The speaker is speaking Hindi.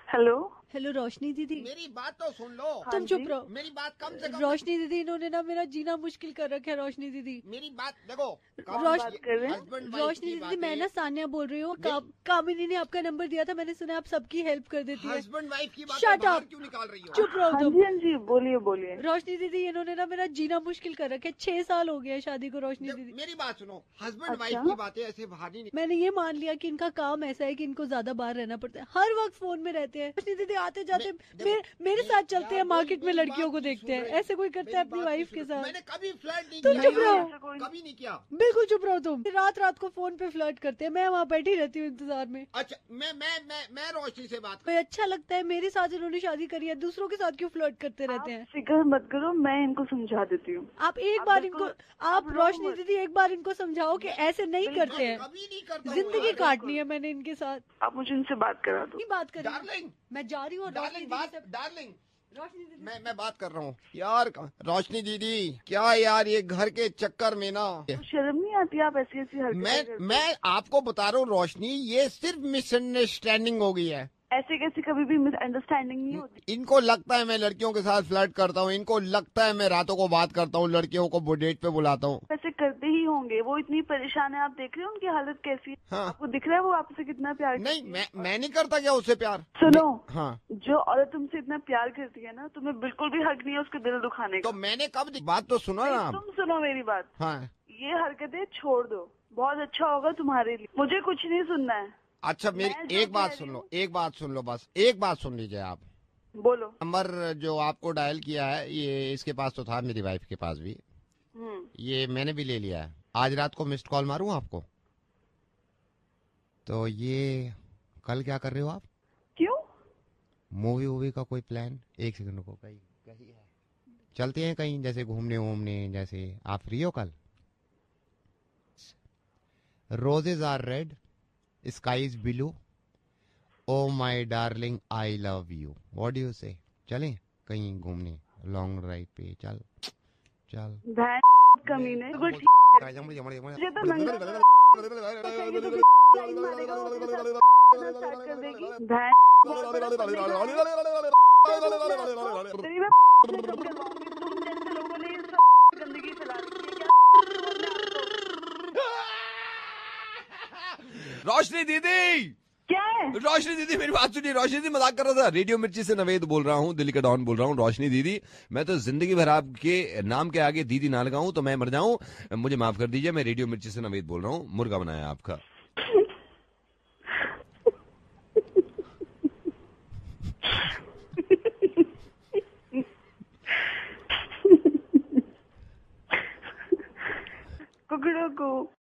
हेलो। हेलो रोशनी दीदी। मेरी बात तो सुन लो। तुम चुप रहो। मेरी बात कम से कम। रोशनी दीदी, इन्होंने ना मेरा जीना मुश्किल कर रखा है। रोशनी दीदी, मेरी बात देखो। बात कर रहे हैं? रोशनी दीदी, मैं ना सानिया बोल रही हूँ। कामिनी ने आपका नंबर दिया था, मैंने सुना आप सबकी हेल्प कर देती है। हस्बैंड वाइफ की बात Shut बाहर up! क्यों निकाल रही हो? चुप रहो हाँ तुम। जी, हाँ जी, बोलिए बोलिए। रोशनी दीदी, इन्होंने ना मेरा जीना मुश्किल कर रखा है। 6 साल हो गया शादी को। रोशनी दीदी, मेरी बात सुनो। हस्बैंड अच्छा? वाइफ की बातें ऐसे बाहर नहीं। मैंने ये मान लिया कि इनका काम ऐसा है कि इनको ज्यादा बाहर रहना पड़ता है, हर वक्त फोन में रहते हैं। रोशनी दीदी आते जाते मेरे साथ चलते हैं, मार्केट में लड़कियों को देखते हैं। ऐसे कोई करता है अपनी वाइफ के साथ? मैंने कभी फ्लर्ट नहीं तुम किया। चुप रहो। कभी नहीं किया। बिल्कुल चुप रहो तुम। रात रात को फोन पे फ्लर्ट करते हैं, मैं वहाँ बैठी रहती हूँ इंतजार में। अच्छा, मैं रोशनी से बात कोई अच्छा लगता है? मेरे साथ इन्होंने शादी करी है, दूसरों के साथ क्यों फ्लर्ट करते रहते हैं? फिक्र मत करो, मैं इनको समझा देती हूँ। आप एक बार इनको, आप रोशनी दीदी एक बार इनको समझाओ कि ऐसे नहीं करते हैं। कभी नहीं करता। जिंदगी काटनी है मैंने इनके साथ। आप मुझे इनसे बात करा दो। नहीं बात करिए। डार्लिंग, मैं जा रही हूँ। डार्लिंग बात, डार्लिंग रोशनी दीदी, मैं बात कर रहा हूँ यार। रोशनी दीदी क्या यार, ये घर के चक्कर में ना तो शर्म नहीं आती? आप ऐसी ऐसी हरकतें करते हो। मैं आपको बता रहा हूँ रोशनी, ये सिर्फ मिसअंडरस्टैंडिंग हो गई है। ऐसे कैसे कभी भी मिसअंडरस्टैंडिंग नहीं होती। इनको लगता है मैं लड़कियों के साथ फ्लर्ट करता हूँ, इनको लगता है मैं रातों को बात करता हूँ, लड़कियों को डेट पे बुलाता हूँ। वैसे करते ही होंगे, वो इतनी परेशान है। आप देख रहे हो उनकी हालत कैसी है? हाँ। आपको दिख रहा है वो आपसे कितना प्यार नहीं, करती है? मैं नहीं करता क्या उससे प्यार? सुनो। हाँ, जो औरत तुमसे इतना प्यार करती है ना, तुम्हें बिल्कुल भी हक नहीं है उसके दिल दुखाने का। तो मैंने कब बात तो सुनो ना आप। तुम सुनो मेरी बात। हाँ, ये हरकतें छोड़ दो, बहुत अच्छा होगा तुम्हारे लिए। मुझे कुछ नहीं सुनना है। अच्छा मैं मेरी जो एक बात कह सुन रही लो, हूँ- एक बात सुन लो, बस एक बात सुन लीजिए आप। बोलो। नंबर जो आपको डायल किया है, ये इसके पास तो था, मेरी वाइफ के पास भी। ये मैंने भी ले लिया है। आज रात को मिस्ड कॉल मारूं आपको? तो ये कल क्या कर रहे हो आप? क्यों? मूवी वूवी का कोई प्लान? एक सेकंड को, कहीं कहीं है, चलते हैं कहीं, जैसे घूमने वूमने, जैसे आप फ्री हो कल? Roses are red, sky is blue, oh my darling I love you, what do you say? चलें कहीं घूमने, लॉन्ग ड्राइव पे? चल चल। कमीने बिल्कुल ठीक है। मुझे तो नंगा लाइन मारेगा, वो अपने साथ स्टार्ट कर देगी। तेरी मैं कब करवाऊंगी? तुम जैसे लोगों ने ये सब गंदगी फैला रखी है। रोशनी दीदी, क्या है? रोशनी दीदी मेरी बात सुनिए। रोशनी दीदी, मजाक कर रहा था। रेडियो मिर्ची से नवेद बोल रहा हूँ, दिल्ली का डॉन बोल रहा हूँ। रोशनी दीदी, मैं तो जिंदगी भर आपके नाम के आगे दीदी ना लगाऊं तो मैं मर जाऊं, मुझे माफ कर दीजिए। मैं रेडियो मिर्ची से नवेद बोल रहा हूँ। मुर्गा बनाया आपका। कुकड़ों को